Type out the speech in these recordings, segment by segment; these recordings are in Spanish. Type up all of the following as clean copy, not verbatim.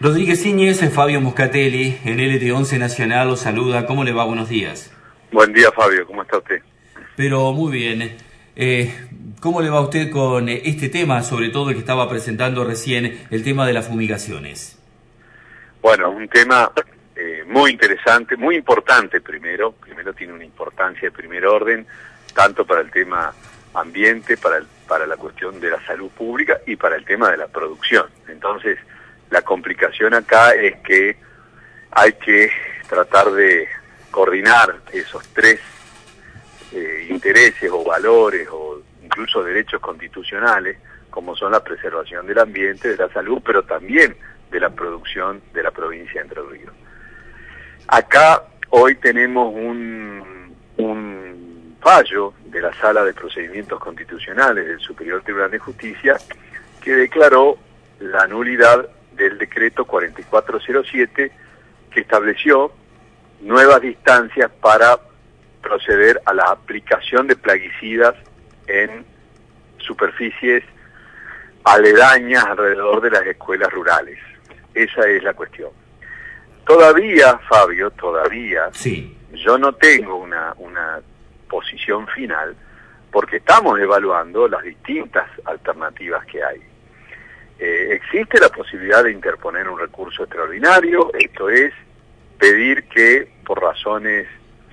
Rodríguez Íñez, Fabio Moscatelli, en LT11 Nacional, los saluda. ¿Cómo le va? Buenos días. Buen día, Fabio. ¿Cómo está usted? Pero muy bien. ¿Cómo le va a usted con este tema, sobre todo el que estaba presentando recién, el tema de las fumigaciones? Bueno, un tema muy interesante, muy importante primero. Primero tiene una importancia de primer orden, tanto para el tema ambiente, para la cuestión de la salud pública y para el tema de la producción. Entonces, la complicación acá es que hay que tratar de coordinar esos tres intereses o valores o incluso derechos constitucionales, como son la preservación del ambiente, de la salud, pero también de la producción de la provincia de Entre Ríos. Acá hoy tenemos un fallo de la Sala de Procedimientos Constitucionales del Superior Tribunal de Justicia que declaró la nulidad del decreto 4407 que estableció nuevas distancias para proceder a la aplicación de plaguicidas en superficies aledañas alrededor de las escuelas rurales. Esa es la cuestión. Todavía, Fabio, sí, yo no tengo una posición final porque estamos evaluando las distintas alternativas que hay. Existe la posibilidad de interponer un recurso extraordinario, esto es, pedir que por razones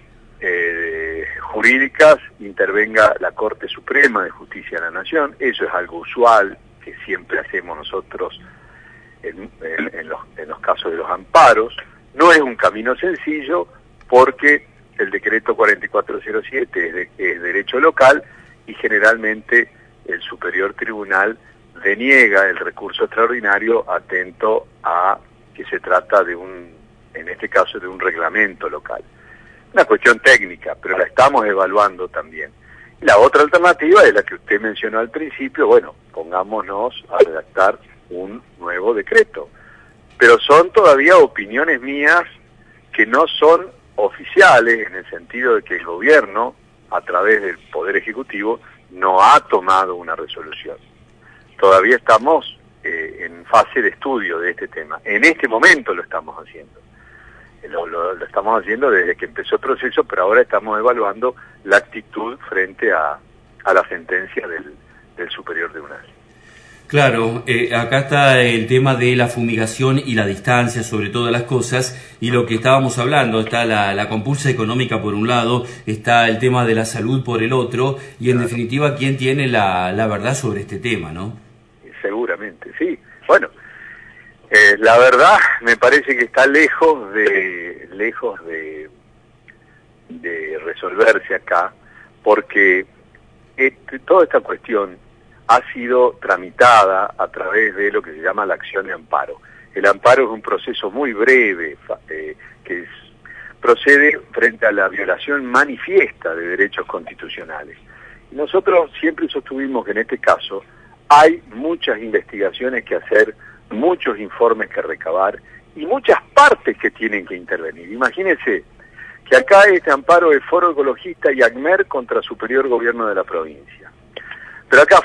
jurídicas intervenga la Corte Suprema de Justicia de la Nación. Eso es algo usual que siempre hacemos nosotros en los casos de los amparos. No es un camino sencillo porque el decreto 4407 es derecho local y generalmente el Superior Tribunal deniega el recurso extraordinario atento a que se trata de en este caso de un reglamento local. Una cuestión técnica, pero la estamos evaluando también. Y la otra alternativa es la que usted mencionó al principio, bueno, pongámonos a redactar un nuevo decreto. Pero son todavía opiniones mías que no son oficiales, en el sentido de que el gobierno, a través del Poder Ejecutivo, no ha tomado una resolución. Todavía estamos en fase de estudio de este tema. En este momento lo estamos haciendo. Lo estamos haciendo desde que empezó el proceso, pero ahora estamos evaluando la actitud frente a la sentencia del Superior Tribunal. Claro, acá está el tema de la fumigación y la distancia sobre todas las cosas, y lo que estábamos hablando, está la compulsa económica por un lado, está el tema de la salud por el otro, y en definitiva, ¿quién tiene la verdad sobre este tema, no? Seguramente, sí. Bueno, la verdad me parece que está lejos de resolverse acá, porque toda esta cuestión ha sido tramitada a través de lo que se llama la acción de amparo. El amparo es un proceso muy breve que procede frente a la violación manifiesta de derechos constitucionales. Y nosotros siempre sostuvimos que en este caso hay muchas investigaciones que hacer, muchos informes que recabar y muchas partes que tienen que intervenir. Imagínense que acá este amparo es Foro Ecologista y ACMER contra Superior Gobierno de la provincia. Pero acá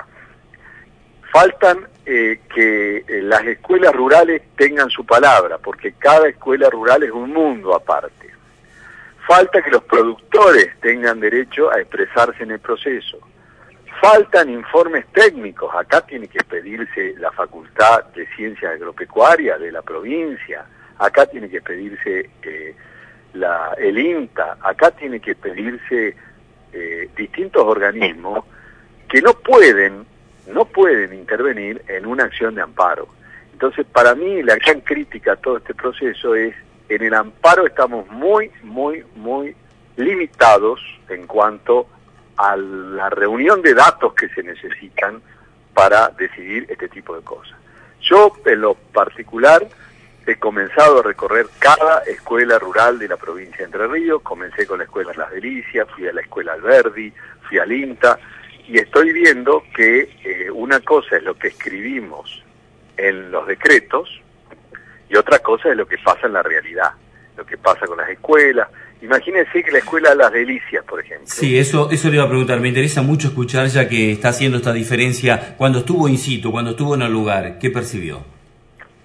faltan que las escuelas rurales tengan su palabra, porque cada escuela rural es un mundo aparte. Falta que los productores tengan derecho a expresarse en el proceso. Faltan informes técnicos, acá tiene que pedirse la Facultad de Ciencias Agropecuarias de la provincia, acá tiene que pedirse el INTA, acá tiene que pedirse distintos organismos que no pueden intervenir en una acción de amparo. Entonces, para mí, la gran crítica a todo este proceso es, en el amparo estamos muy limitados en cuanto a la reunión de datos que se necesitan para decidir este tipo de cosas. Yo, en lo particular, he comenzado a recorrer cada escuela rural de la provincia de Entre Ríos. Comencé con la escuela Las Delicias, fui a la escuela Alberdi, fui al INTA, y estoy viendo que una cosa es lo que escribimos en los decretos y otra cosa es lo que pasa en la realidad, lo que pasa con las escuelas. Imagínense que la escuela Las Delicias, por ejemplo. Sí, eso le iba a preguntar. Me interesa mucho escuchar, ya que está haciendo esta diferencia, cuando estuvo in situ, cuando estuvo en el lugar, ¿qué percibió?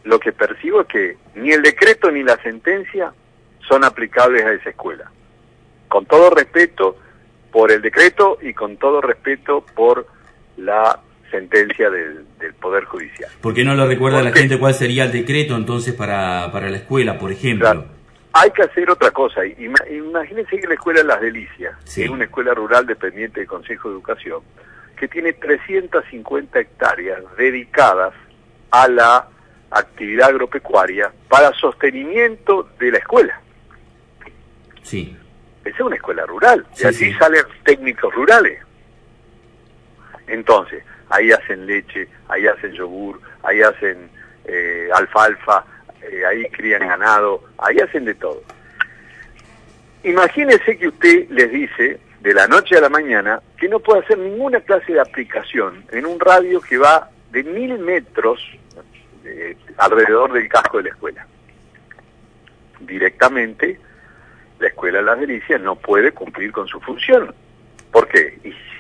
lo que percibo es que ni el decreto ni la sentencia son aplicables a esa escuela. Con todo respeto por el decreto y con todo respeto por la sentencia del Poder Judicial. ¿Por qué no le recuerda a la gente cuál sería el decreto entonces para la escuela, por ejemplo? Claro. Hay que hacer otra cosa. Imagínense que la escuela Las Delicias, sí, es una escuela rural dependiente del Consejo de Educación, que tiene 350 hectáreas dedicadas a la actividad agropecuaria para sostenimiento de la escuela. Sí. Esa es una escuela rural, Sí, y allí sí, salen técnicos rurales. Entonces, ahí hacen leche, ahí hacen yogur, ahí hacen alfalfa, ahí crían ganado, ahí hacen de todo. Imagínese que usted les dice, de la noche a la mañana, que no puede hacer ninguna clase de aplicación en un radio que va de 1000 metros alrededor del casco de la escuela. Directamente, la escuela Las Delicias no puede cumplir con su función. ¿Por qué?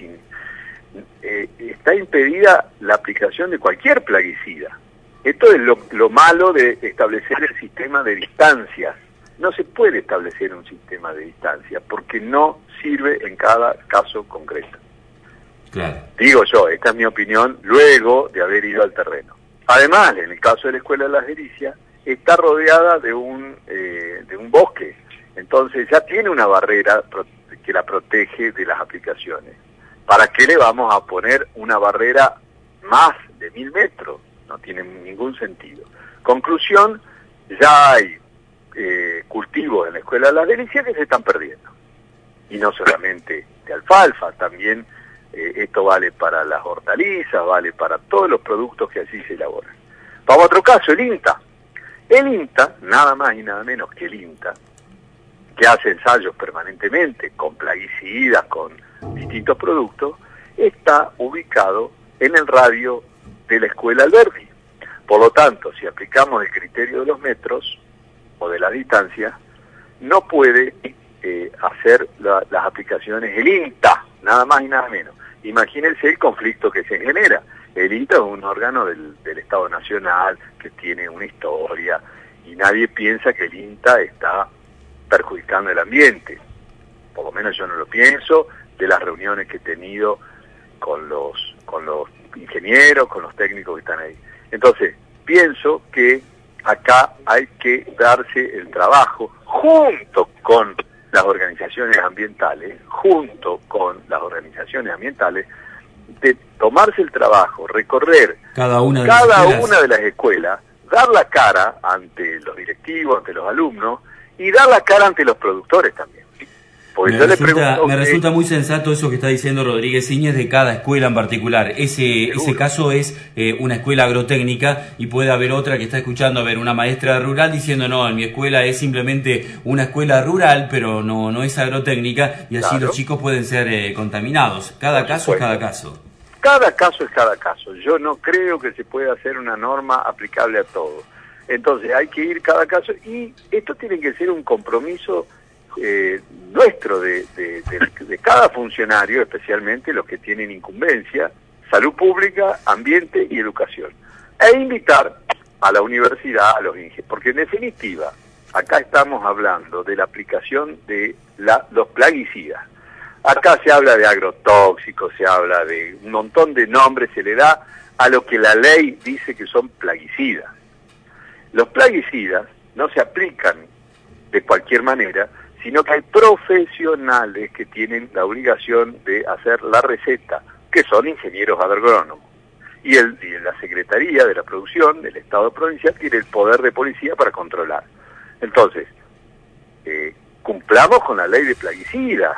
Está impedida la aplicación de cualquier plaguicida. Esto es lo malo de establecer el sistema de distancias. No se puede establecer un sistema de distancia porque no sirve en cada caso concreto. Claro. Digo yo, esta es mi opinión luego de haber ido al terreno. Además, en el caso de la escuela Las Delicias, está rodeada de un bosque. Entonces ya tiene una barrera que la protege de las aplicaciones. ¿Para qué le vamos a poner una barrera más de 1000 metros? No tiene ningún sentido. Conclusión, ya hay cultivos en la escuela de Las Delicias que se están perdiendo. Y no solamente de alfalfa, también esto vale para las hortalizas, vale para todos los productos que allí se elaboran. Vamos a otro caso, el INTA. El INTA, nada más y nada menos que el INTA, que hace ensayos permanentemente con plaguicidas, con distintos productos, está ubicado en el radio de la escuela Alberdi. Por lo tanto, si aplicamos el criterio de los metros o de la distancia, no puede hacer las aplicaciones el INTA, nada más y nada menos. Imagínense el conflicto que se genera. El INTA es un órgano del Estado Nacional que tiene una historia y nadie piensa que el INTA está perjudicando el ambiente. Por lo menos yo no lo pienso, de las reuniones que he tenido con los ingenieros, con los técnicos que están ahí. Entonces, pienso que acá hay que darse el trabajo junto con las organizaciones ambientales, de tomarse el trabajo, recorrer cada una de las escuelas, dar la cara ante los directivos, ante los alumnos, y dar la cara ante los productores también. Porque me resulta muy sensato eso que está diciendo Rodríguez Íñez de cada escuela en particular. Ese caso es una escuela agrotécnica y puede haber otra que está escuchando, a ver, una maestra rural diciendo no, en mi escuela es simplemente una escuela rural, pero no es agrotécnica y así los chicos pueden ser contaminados. Cada caso es cada caso. Cada caso es cada caso. Yo no creo que se pueda hacer una norma aplicable a todo. Entonces hay que ir cada caso y esto tiene que ser un compromiso nuestro de cada funcionario, especialmente los que tienen incumbencia, salud pública, ambiente y educación, e invitar a la universidad, a los ingenieros, porque en definitiva acá estamos hablando de la aplicación de los plaguicidas. Acá se habla de agrotóxicos, se habla de un montón de nombres, se le da a lo que la ley dice que son plaguicidas. Los plaguicidas no se aplican de cualquier manera, sino que hay profesionales que tienen la obligación de hacer la receta, que son ingenieros agrónomos. Y la Secretaría de la Producción del Estado provincial tiene el poder de policía para controlar. Entonces, cumplamos con la ley de plaguicidas.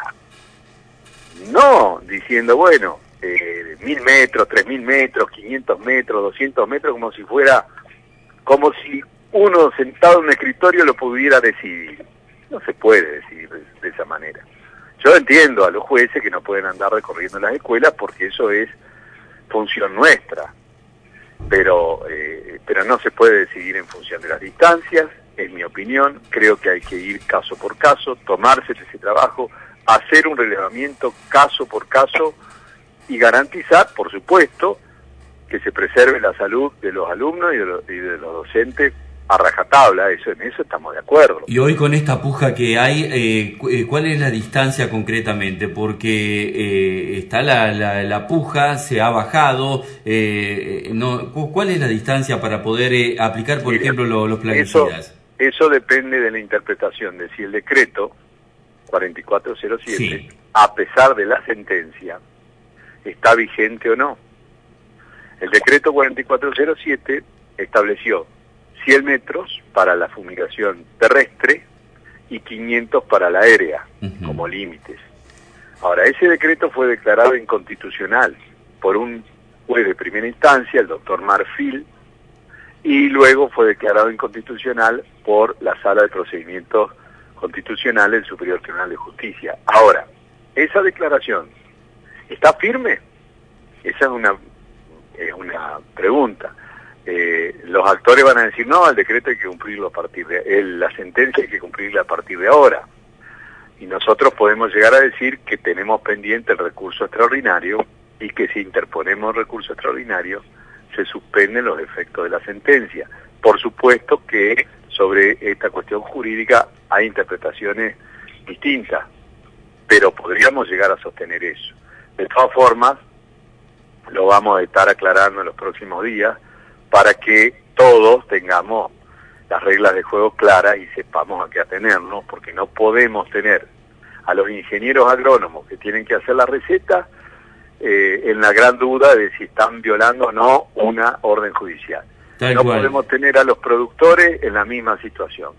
No diciendo, bueno, 1000 metros, 3000 metros, 500 metros, 200 metros, como si uno sentado en un escritorio lo pudiera decidir. No se puede decidir de esa manera. Yo entiendo a los jueces que no pueden andar recorriendo las escuelas porque eso es función nuestra, pero no se puede decidir en función de las distancias, es mi opinión. Creo que hay que ir caso por caso, tomarse ese trabajo, hacer un relevamiento caso por caso y garantizar, por supuesto, que se preserve la salud de los alumnos y de los docentes a rajatabla, en eso estamos de acuerdo. Y hoy con esta puja que hay, ¿cuál es la distancia concretamente? Porque está la puja, se ha bajado, ¿cuál es la distancia para poder aplicar, por ejemplo, los plaguicidas? Eso depende de la interpretación de si el decreto 4407, sí, a pesar de la sentencia, está vigente o no. El decreto 4407 estableció 100 metros para la fumigación terrestre y 500 para la aérea, como límites. Ahora, ese decreto fue declarado inconstitucional por un juez de primera instancia, el doctor Marfil, y luego fue declarado inconstitucional por la Sala de Procedimientos Constitucionales del Superior Tribunal de Justicia. Ahora, esa declaración, ¿está firme? Esa es una pregunta. Los actores van a decir, no, el decreto hay que cumplirlo a partir de... la sentencia hay que cumplirla a partir de ahora. Y nosotros podemos llegar a decir que tenemos pendiente el recurso extraordinario y que si interponemos recurso extraordinario se suspenden los efectos de la sentencia. Por supuesto que sobre esta cuestión jurídica hay interpretaciones distintas, pero podríamos llegar a sostener eso. De todas formas, lo vamos a estar aclarando en los próximos días para que todos tengamos las reglas de juego claras y sepamos a qué atenernos, porque no podemos tener a los ingenieros agrónomos que tienen que hacer la receta en la gran duda de si están violando o no una orden judicial. No podemos tener a los productores en la misma situación.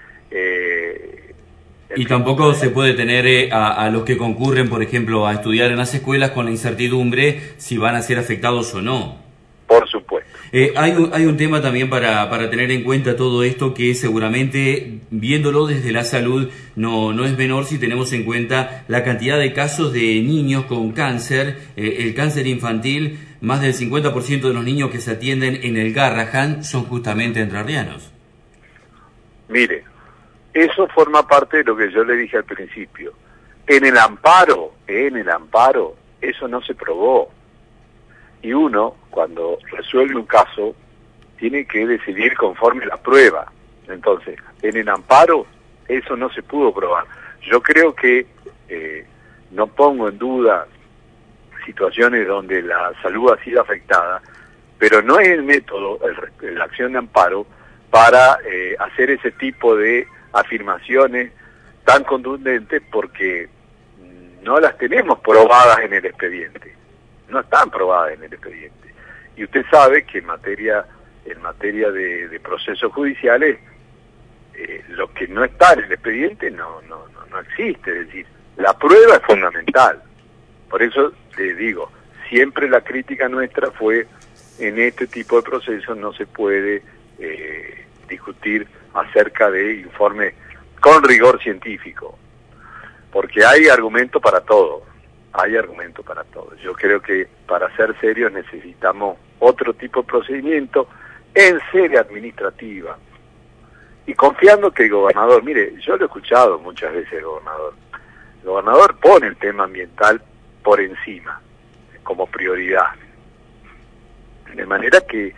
Y tampoco se puede tener a los que concurren, por ejemplo, a estudiar en las escuelas con la incertidumbre si van a ser afectados o no. Por supuesto. Hay un tema también para tener en cuenta todo esto que seguramente, viéndolo desde la salud, no es menor si tenemos en cuenta la cantidad de casos de niños con cáncer, el cáncer infantil. Más del 50% de los niños que se atienden en el Garrahan son justamente entrerrianos. Mire, eso forma parte de lo que yo le dije al principio. En el amparo, eso no se probó. Y uno, cuando resuelve un caso, tiene que decidir conforme a la prueba. Entonces, en el amparo, eso no se pudo probar. Yo creo que no pongo en duda situaciones donde la salud ha sido afectada, pero no es el método, la acción de amparo, para hacer ese tipo de afirmaciones tan contundentes, porque no las tenemos probadas en el expediente, no están probadas en el expediente. Y usted sabe que en materia de procesos judiciales, lo que no está en el expediente no existe, es decir, la prueba es fundamental. Por eso le digo, siempre la crítica nuestra fue, en este tipo de procesos no se puede discutir acerca de informes con rigor científico, porque hay argumento para todo, Yo creo que para ser serios necesitamos otro tipo de procedimiento en sede administrativa, y confiando que el gobernador, mire, yo lo he escuchado muchas veces el gobernador pone el tema ambiental por encima, como prioridad, de manera que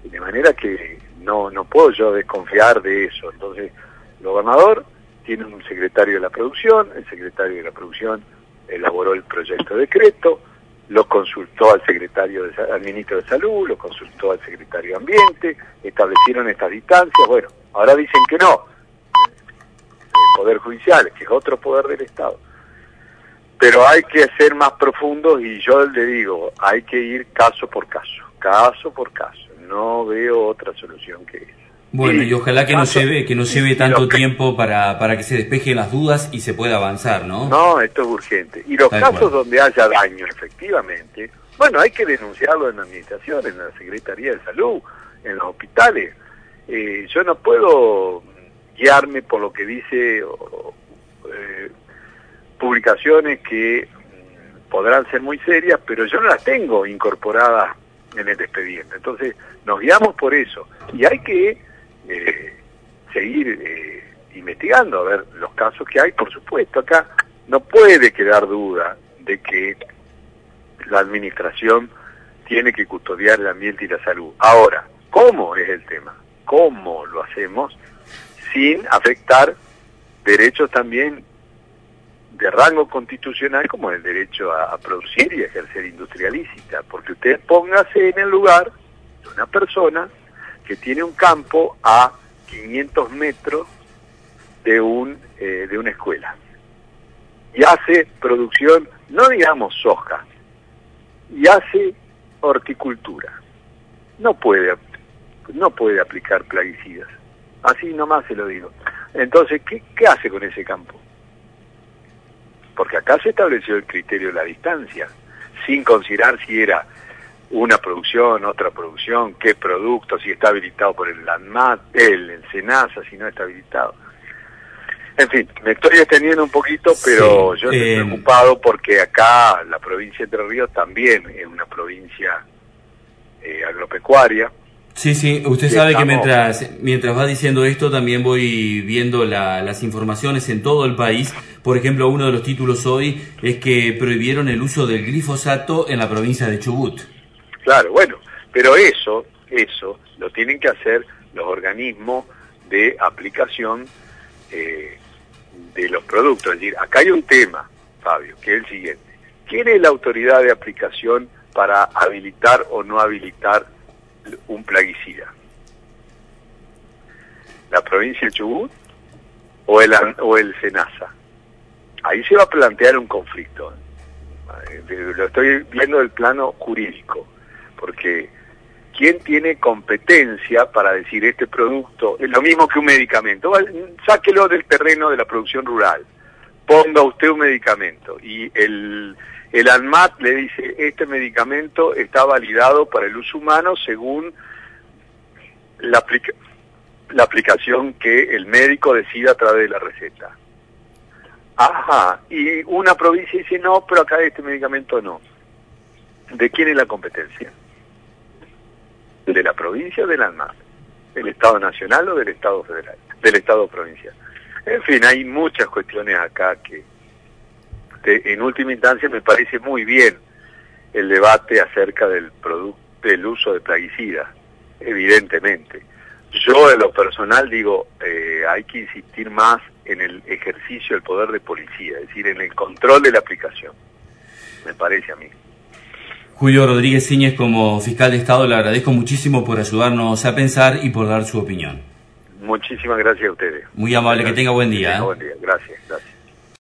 no puedo yo desconfiar de eso. Entonces, el gobernador tiene un secretario de la producción, el secretario de la producción elaboró el proyecto de decreto, lo consultó al ministro de Salud, lo consultó al secretario de Ambiente, establecieron estas distancias. Bueno, ahora dicen que no, el Poder Judicial, que es otro poder del Estado. Pero hay que ser más profundos, y yo le digo, hay que ir caso por caso. No veo otra solución que esa. Bueno, y ojalá que no lleve tanto tiempo para que se despejen las dudas y se pueda avanzar, ¿no? No, esto es urgente. Y los casos donde haya daño, efectivamente, bueno, hay que denunciarlo en la administración, en la Secretaría de Salud, en los hospitales. Yo no puedo guiarme por lo que dice publicaciones que podrán ser muy serias, pero yo no las tengo incorporadas en el expediente. Entonces, nos guiamos por eso. Y hay que seguir investigando, a ver los casos que hay. Por supuesto, acá no puede quedar duda de que la administración tiene que custodiar el ambiente y la salud. Ahora, ¿cómo es el tema? ¿Cómo lo hacemos sin afectar derechos también de rango constitucional como el derecho a producir y ejercer industria lícita? Porque usted póngase en el lugar de una persona que tiene un campo a 500 metros de una escuela y hace producción, no digamos soja, y hace horticultura. No puede aplicar plaguicidas. Así nomás se lo digo. Entonces, ¿qué hace con ese campo? Porque acá se estableció el criterio de la distancia, sin considerar si era una producción, otra producción, qué producto, si está habilitado por el ANMAT, el SENASA, si no está habilitado. En fin, me estoy extendiendo un poquito, pero sí, yo estoy preocupado porque acá la provincia de Entre Ríos también es una provincia agropecuaria. Sí, sí, usted sabe que mientras va diciendo esto también voy viendo las informaciones en todo el país. Por ejemplo, uno de los títulos hoy es que prohibieron el uso del glifosato en la provincia de Chubut. Claro, bueno, pero eso lo tienen que hacer los organismos de aplicación de los productos. Es decir, acá hay un tema, Fabio, que es el siguiente. ¿Quién es la autoridad de aplicación para habilitar o no habilitar un plaguicida? ¿La provincia de Chubut o el SENASA? Ahí se va a plantear un conflicto. Lo estoy viendo del plano jurídico, porque ¿quién tiene competencia para decir este producto es lo mismo que un medicamento? Sáquelo del terreno de la producción rural, ponga usted un medicamento y el ANMAT le dice, este medicamento está validado para el uso humano según la aplicación que el médico decida a través de la receta. Ajá, y una provincia dice, no, pero acá este medicamento no. ¿De quién es la competencia? ¿De la provincia o del ANMAT? ¿Del Estado Nacional o del Estado Federal? Del Estado Provincial. En fin, hay muchas cuestiones acá que en última instancia me parece muy bien el debate acerca del uso de plaguicidas, evidentemente. Yo en lo personal digo, hay que insistir más en el ejercicio del poder de policía, es decir, en el control de la aplicación, me parece a mí. Julio Rodríguez Siñez, como fiscal de Estado, le agradezco muchísimo por ayudarnos a pensar y por dar su opinión. Muchísimas gracias a ustedes. Muy amable, que tenga buen día. Buen día, gracias.